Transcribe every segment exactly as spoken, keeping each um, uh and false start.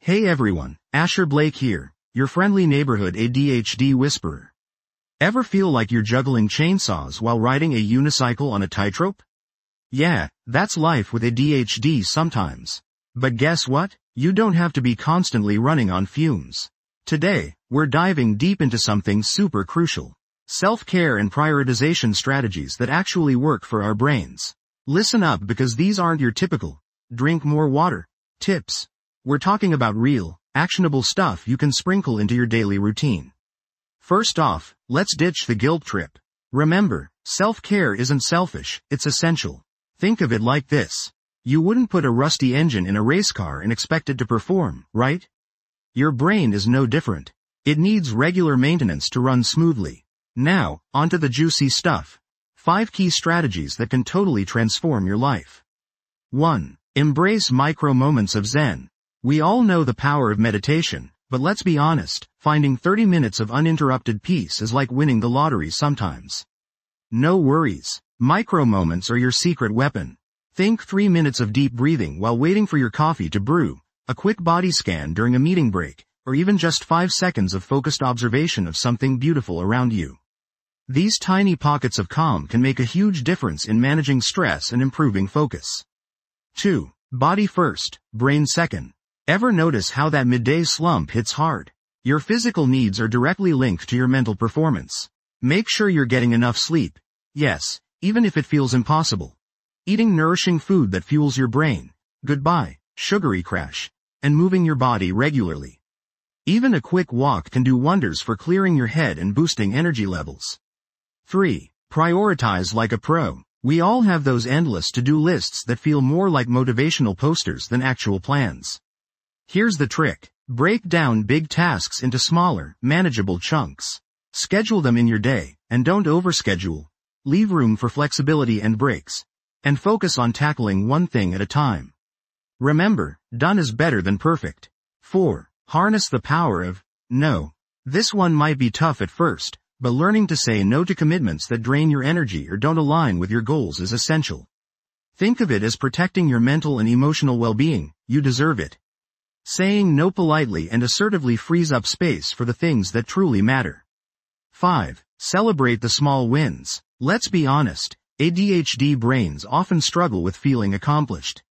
Hey everyone, Asher Blake here, your friendly neighborhood A D H D whisperer. Ever feel like you're juggling chainsaws while riding a unicycle on a tightrope? Yeah, that's life with A D H D sometimes. But guess what? You don't have to be constantly running on fumes. Today, we're diving deep into something super crucial. Self-care and prioritization strategies that actually work for our brains. Listen up because these aren't your typical, drink more water, tips. We're talking about real, actionable stuff you can sprinkle into your daily routine. First off, let's ditch the guilt trip. Remember, self-care isn't selfish, it's essential. Think of it like this. You wouldn't put a rusty engine in a race car and expect it to perform, right? Your brain is no different. It needs regular maintenance to run smoothly. Now, onto the juicy stuff. Five key strategies that can totally transform your life. one. Embrace micro moments of Zen. We all know the power of meditation, but let's be honest, finding thirty minutes of uninterrupted peace is like winning the lottery sometimes. No worries. Micro moments are your secret weapon. Think three minutes of deep breathing while waiting for your coffee to brew, a quick body scan during a meeting break, or even just five seconds of focused observation of something beautiful around you. These tiny pockets of calm can make a huge difference in managing stress and improving focus. two. Body first, brain second. Ever notice how that midday slump hits hard? Your physical needs are directly linked to your mental performance. Make sure you're getting enough sleep. Yes, even if it feels impossible. Eating nourishing food that fuels your brain. Goodbye, sugary crash. And moving your body regularly. Even a quick walk can do wonders for clearing your head and boosting energy levels. three. Prioritize like a pro. We all have those endless to-do lists that feel more like motivational posters than actual plans. Here's the trick. Break down big tasks into smaller, manageable chunks. Schedule them in your day, and don't overschedule. Leave room for flexibility and breaks. And focus on tackling one thing at a time. Remember, done is better than perfect. four. Harness the power of no. This one might be tough at first, but learning to say no to commitments that drain your energy or don't align with your goals is essential. Think of it as protecting your mental and emotional well-being. You deserve it. Saying no politely and assertively frees up space for the things that truly matter. five. Celebrate the small wins. Let's be honest, A D H D brains often struggle with feeling accomplished.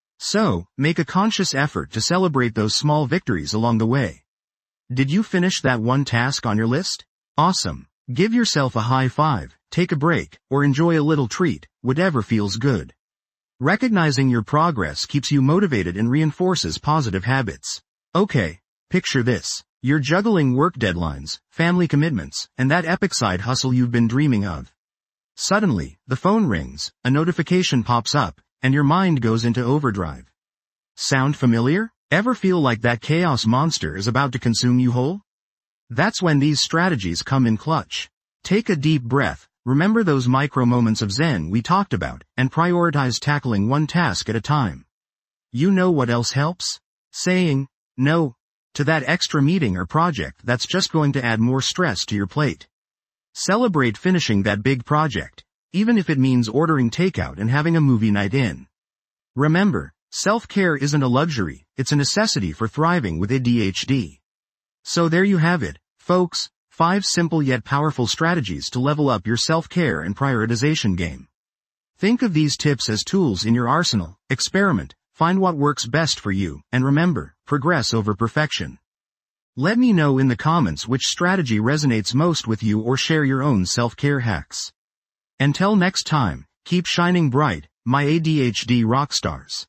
So, make a conscious effort to celebrate those small victories along the way. Did you finish that one task on your list? Awesome. Give yourself a high five, take a break, or enjoy a little treat, whatever feels good. Recognizing your progress keeps you motivated and reinforces positive habits. Okay, picture this. You're juggling work deadlines, family commitments, and that epic side hustle you've been dreaming of. Suddenly, the phone rings, a notification pops up, and your mind goes into overdrive. Sound familiar? Ever feel like that chaos monster is about to consume you whole? That's when these strategies come in clutch. Take a deep breath. Remember those micro moments of Zen we talked about, and prioritize tackling one task at a time. You know what else helps? Saying no to that extra meeting or project that's just going to add more stress to your plate. Celebrate finishing that big project, even if it means ordering takeout and having a movie night in. Remember, self-care isn't a luxury, it's a necessity for thriving with A D H D. So there you have it, folks. Five simple yet powerful strategies to level up your self-care and prioritization game. Think of these tips as tools in your arsenal. Experiment, find what works best for you, and remember, progress over perfection. Let me know in the comments which strategy resonates most with you or share your own self-care hacks. Until next time, keep shining bright, my A D H D rockstars.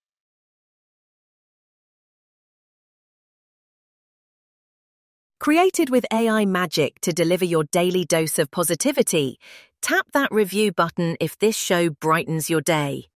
Created with A I magic to deliver your daily dose of positivity, tap that review button if this show brightens your day.